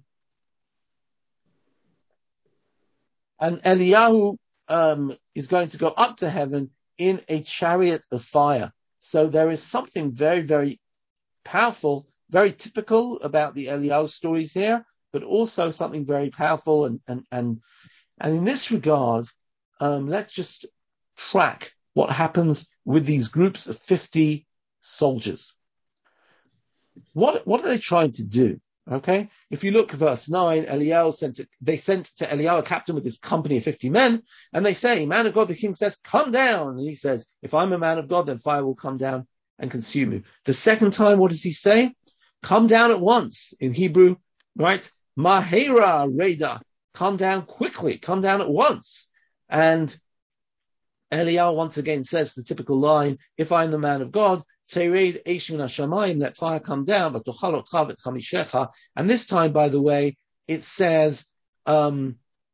and Eliyahu um, is going to go up to heaven in a chariot of fire. So there is something very, very powerful, very typical about the Eliyahu stories here, but also something very powerful. And and and, and in this regard, um, let's just track what happens with these groups of fifty soldiers. What what are they trying to do? Okay, if you look at verse nine, Eliyahu sent it, they sent to Eliyahu a captain with his company of fifty men, and they say, man of God, the king says, come down. And he says, if I'm a man of God, then fire will come down and consume you. The second time, what does he say? Come down at once. In Hebrew, right? Mahera Reda. Come down quickly. Come down at once. And Eliyahu once again says the typical line, if I'm the man of God, Tered Eish Min HaShamayim, let fire come down, but Tochal Otcha V'et Chamishecha. And this time, by the way, it says, um,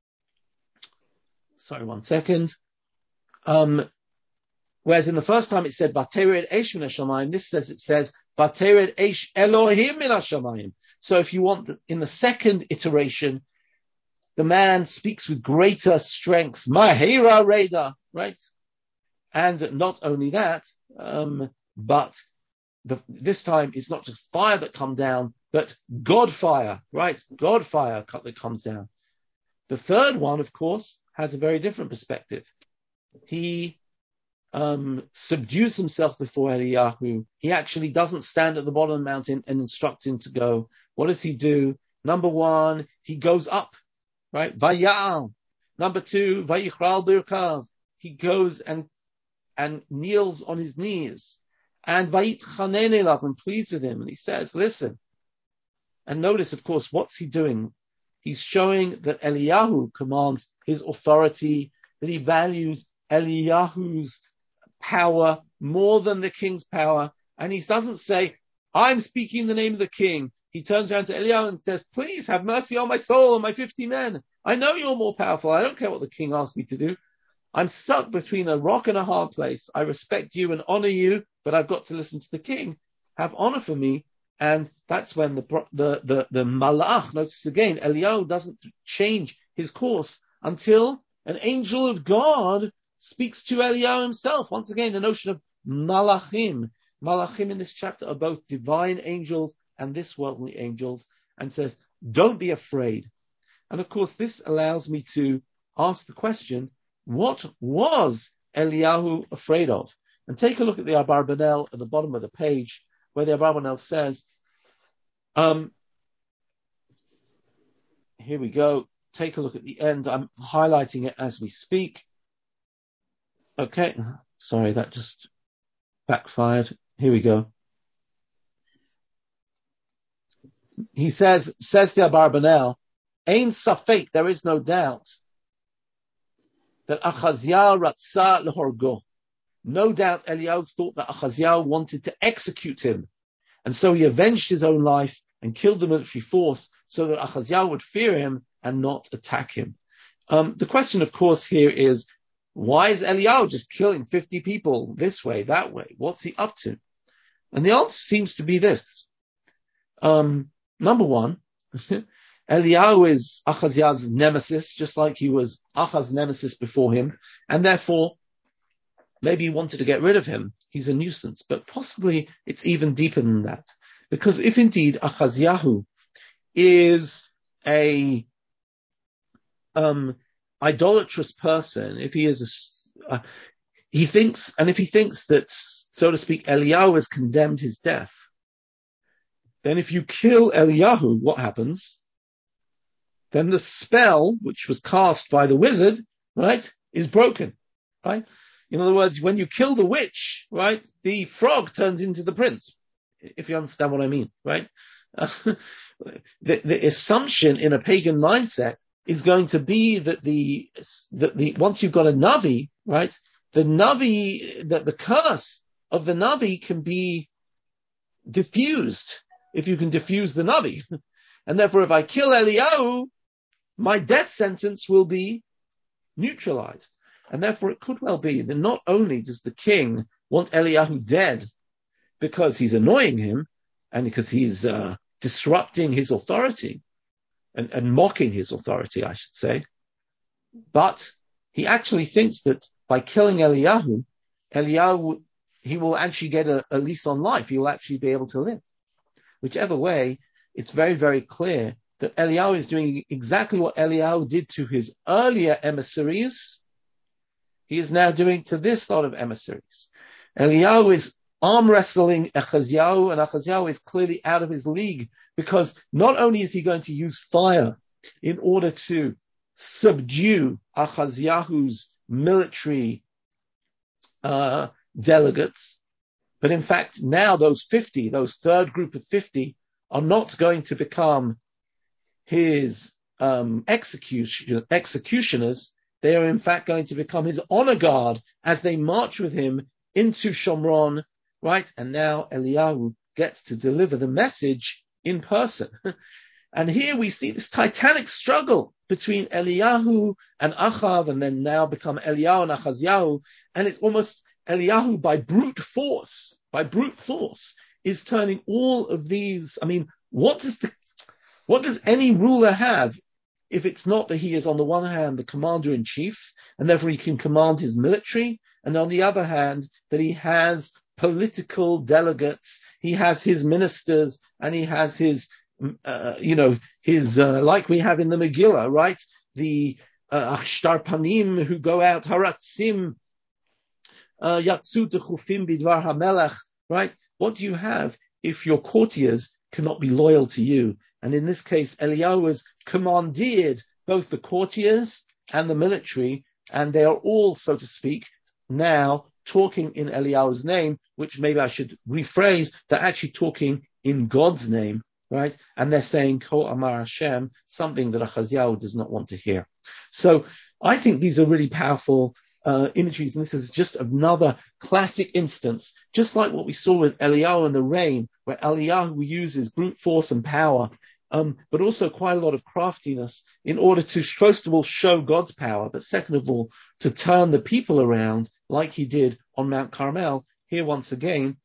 sorry, one second. Um, whereas in the first time it said, Vatered Eish Min HaShamayim, this says, it says, Vatered Eish Elohim Min HaShamayim. So if you want, the, in the second iteration, the man speaks with greater strength. Mahera Reda, right? And not only that, um, but the, this time it's not just fire that comes down, but God fire, right? God fire that comes down. The third one, of course, has a very different perspective. He um, subdues himself before Eliyahu. He actually doesn't stand at the bottom of the mountain and instruct him to go. What does he do? Number one, he goes up, right? Vayal. Number two, Vayichral birkav. He goes and and kneels on his knees. And Vayitchanen elav, and pleads with him. And he says, listen. And notice, of course, what's he doing? He's showing that Eliyahu commands his authority, that he values Eliyahu's power more than the king's power. And he doesn't say, I'm speaking in the name of the king. He turns around to Eliyahu and says, please have mercy on my soul and my fifty men. I know you're more powerful. I don't care what the king asks me to do. I'm stuck between a rock and a hard place. I respect you and honor you, but I've got to listen to the king. Have honor for me. And that's when the the the, the malach, notice again, Eliyahu doesn't change his course until an angel of God speaks to Eliyahu himself. Once again, the notion of malachim. Malachim in this chapter are both divine angels and this worldly angels, and says, don't be afraid. And of course, this allows me to ask the question, what was Eliyahu afraid of? And take a look at the Abarbanel at the bottom of the page, where the Abarbanel says, um, here we go, take a look at the end. I'm highlighting it as we speak. Okay, sorry, that just backfired. Here we go. He says, says the Abarbanel, Ein safek, there is no doubt, that Achaziah ratzah lehorgo. No doubt Eliyahu thought that Achaziah wanted to execute him. And so he avenged his own life and killed the military force so that Achaziah would fear him and not attack him. Um, the question, of course, here is, why is Eliyahu just killing fifty people this way, that way? What's he up to? And the answer seems to be this. Um, number one, Eliyahu is Achaziah's nemesis, just like he was Achaz's nemesis before him, and therefore, maybe he wanted to get rid of him. He's a nuisance, but possibly it's even deeper than that. Because if indeed Achaziah is a um, idolatrous person, if he is a, uh, he thinks, and if he thinks that, so to speak, Eliyahu has condemned his death, then if you kill Eliyahu, what happens? Then the spell, which was cast by the wizard, right, is broken, right? In other words, when you kill the witch, right, the frog turns into the prince, if you understand what I mean, right? Uh, the, the assumption in a pagan mindset is going to be that the, that the, once you've got a Navi, right, the Navi, that the curse of the Navi can be diffused if you can diffuse the Navi. And therefore, if I kill Eliyahu, my death sentence will be neutralized. And therefore, it could well be that not only does the king want Eliyahu dead because he's annoying him and because he's uh, disrupting his authority and, and mocking his authority, I should say, but he actually thinks that by killing Eliyahu, Eliyahu, he will actually get a, a lease on life. He will actually be able to live. Whichever way, it's very, very clear that Eliyahu is doing exactly what Eliyahu did to his earlier emissaries. He is now doing to this lot of emissaries. Eliyahu is arm wrestling Achaziah, and Achaziah is clearly out of his league, because not only is he going to use fire in order to subdue Achaziah's military uh, delegates, but in fact now those fifty, those third group of fifty, are not going to become his um, execution, executioners. They are in fact going to become his honor guard as they march with him into Shomron, right? And now Eliyahu gets to deliver the message in person. And here we see this titanic struggle between Eliyahu and Achav, and then now become Eliyahu and Achaziah. And it's almost Eliyahu by brute force, by brute force, is turning all of these. I mean, what does the, what does any ruler have if it's not that he is on the one hand the commander in chief, and therefore he can command his military, and on the other hand that he has political delegates, he has his ministers, and he has his, uh, you know, his uh, like we have in the Megillah, right? The Achshtar Panim who go out, Haratzim, uh, Yatsu Techufim Bidvar HaMelech, right? What do you have if your courtiers cannot be loyal to you? And in this case, Eliyahu has commandeered both the courtiers and the military, and they are all, so to speak, now talking in Eliyahu's name, which maybe I should rephrase, they're actually talking in God's name, right? And they're saying, Ko Amar Hashem, something that Achaziyahu does not want to hear. So I think these are really powerful uh, imageries, and this is just another classic instance, just like what we saw with Eliyahu and the rain, where Eliyahu uses brute force and power, um, but also quite a lot of craftiness in order to, first of all, show God's power, but second of all, to turn the people around like he did on Mount Carmel. Here, once again,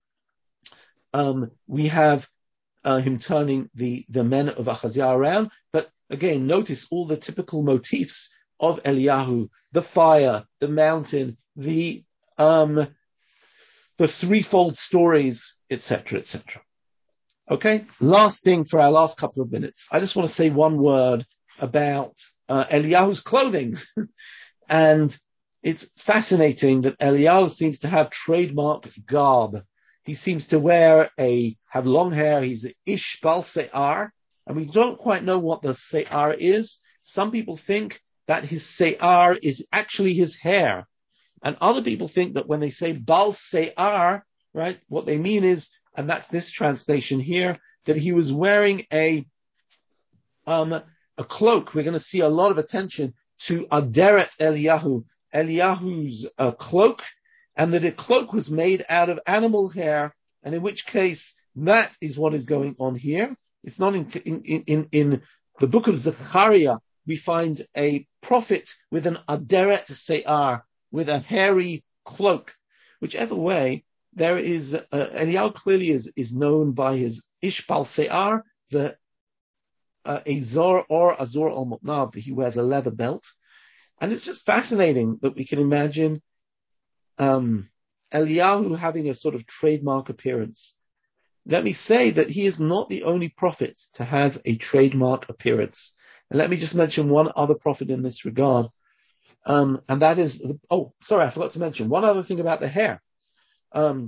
um, we have uh, him turning the, the men of Achaziah around, but again, notice all the typical motifs of Eliyahu: the fire, the mountain, the um, the threefold stories, et cetera, et cetera. Okay, last thing for our last couple of minutes, I just want to say one word about uh, Eliyahu's clothing, and it's fascinating that Eliyahu seems to have trademark garb. He seems to wear a have long hair. He's ish bal se'ar, and we don't quite know what the se'ar is. Some people think that his se'ar is actually his hair. And other people think that when they say bal se'ar, right, what they mean is, and that's this translation here, that he was wearing a um, a cloak. We're going to see a lot of attention to Aderet Eliyahu, Eliyahu's uh, cloak, and that a cloak was made out of animal hair, and in which case that is what is going on here. It's not in in in, in the book of Zechariah. We find a prophet with an Aderet Se'ar, with a hairy cloak. Whichever way, there is, uh, Eliyahu clearly is, is known by his Ishbal Se'ar, the uh, Azor or Azor al Mutnav, that he wears a leather belt. And it's just fascinating that we can imagine um, Eliyahu having a sort of trademark appearance. Let me say that he is not the only prophet to have a trademark appearance. And let me just mention one other prophet in this regard. Um, and that is, the, oh, sorry, I forgot to mention one other thing about the hair. Um,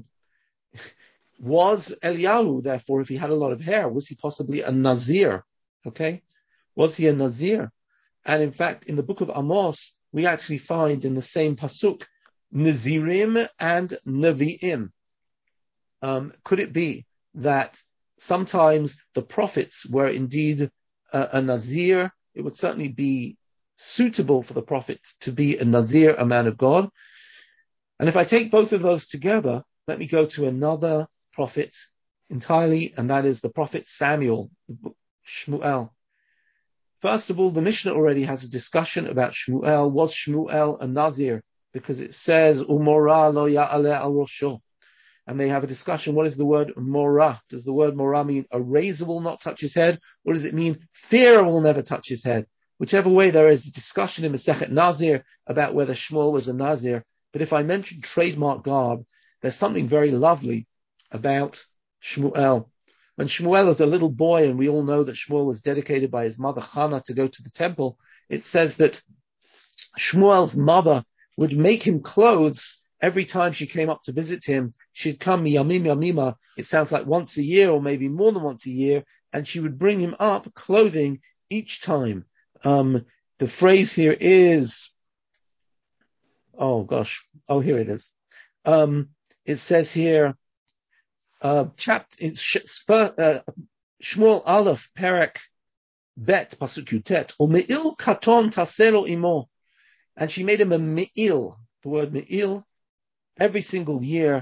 was Eliyahu, therefore, if he had a lot of hair, was he possibly a Nazir? Okay. Was he a Nazir? And in fact, in the book of Amos, we actually find in the same pasuk, Nazirim and Navi'im. Um, could it be that sometimes the prophets were indeed a, a Nazir? It would certainly be suitable for the prophet to be a Nazir, a man of God. And if I take both of those together, let me go to another prophet entirely, and that is the prophet Samuel, Shmuel. First of all, the Mishnah already has a discussion about Shmuel. Was Shmuel a Nazir? Because it says, Umorah lo ya'aleh al rosho. And they have a discussion, what is the word morah? Does the word morah mean a razor will not touch his head? Or does it mean fear will never touch his head? Whichever way, there is a discussion in Masechet Nazir about whether Shmuel was a Nazir. But if I mention trademark garb, there's something very lovely about Shmuel. When Shmuel was a little boy, and we all know that Shmuel was dedicated by his mother Hannah to go to the temple, it says that Shmuel's mother would make him clothes every time she came up to visit him. She'd come yamim yamima, it sounds like once a year or maybe more than once a year, and she would bring him up clothing each time. Um, the phrase here is, oh gosh, oh here it is. Um, it says here, uh, chapter, it's uh, Shmuel Aleph, Perek Bet, Pasuk Yutet, O Me'il Katon Taselo Imo, and she made him a Me'il, the word Me'il, every single year,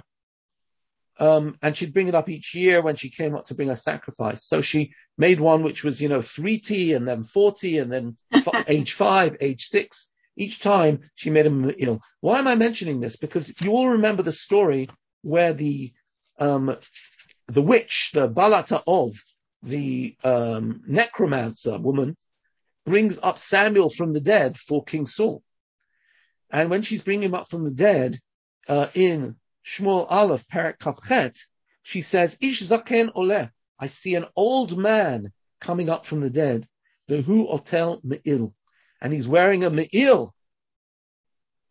um, and she'd bring it up each year when she came up to bring a sacrifice. So she made one which was, you know, three T, and then forty, and then f- age five, age six. Each time she made him ill. Why am I mentioning this? Because you all remember the story where the um, the witch, the Balata of the um, necromancer woman, brings up Samuel from the dead for King Saul. And when she's bringing him up from the dead, uh, in Shmuel Aleph, Perek Kavchet, she says, Ish Zaken Oleh, I see an old man coming up from the dead, Vehu Otel Me'il, and he's wearing a Me'il.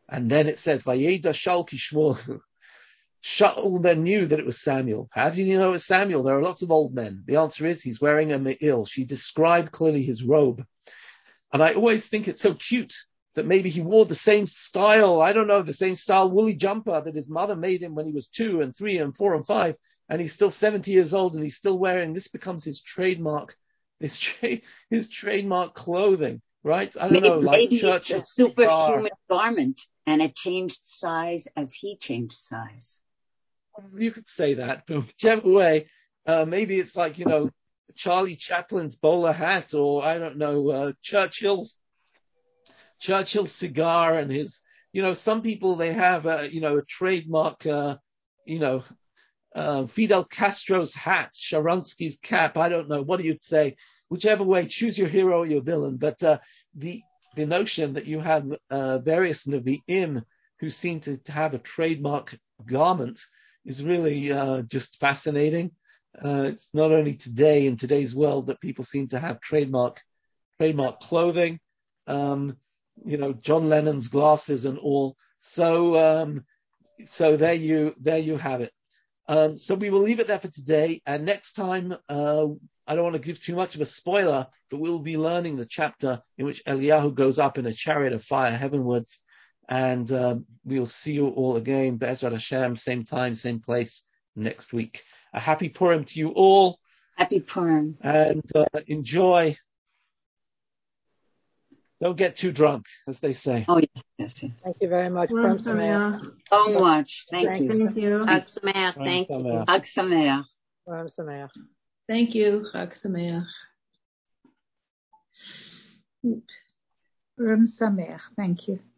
And then it says, Vayeda Shaul ki Shmuel. Shaul then knew that it was Samuel. How did he know it was Samuel? There are lots of old men. The answer is he's wearing a me'il. She described clearly his robe. And I always think it's so cute that maybe he wore the same style, I don't know, the same style woolly jumper that his mother made him when he was two and three and four and five, and he's still seventy years old and he's still wearing, this becomes his trademark, his, tra- his trademark clothing, right? I don't maybe, know, like maybe it's a superhuman garment and it changed size as he changed size. You could say that, but whichever way, uh, maybe it's like, you know, Charlie Chaplin's bowler hat, or I don't know, uh, Churchill's Churchill's cigar, and his, you know, some people they have, a, you know, a trademark, uh, you know, uh, Fidel Castro's hat, Sharansky's cap. I don't know. What do you say? Whichever way, choose your hero or your villain. But uh, the the notion that you have uh, various Nevi'im who seem to, to have a trademark garment is really uh, just fascinating. Uh, it's not only today in today's world that people seem to have trademark trademark clothing, um, you know, John Lennon's glasses and all. So um, so there you there you have it. Um, so we will leave it there for today. And next time, uh, I don't want to give too much of a spoiler, but we'll be learning the chapter in which Eliyahu goes up in a chariot of fire heavenwards. And um, we'll see you all again, Be'ezrat Hashem, same time, same place next week. A happy Purim to you all. Happy Purim. And uh, enjoy. Don't get too drunk, as they say. Oh, yes, yes, yes. Thank you very much. Purim Purim Sameach. So much. Thank Thank you. Thank you. Chag Sameach. Thank you. Chag Sameach. Purim Sameach. Thank you. Chag Sameach. Purim Sameach. Thank you.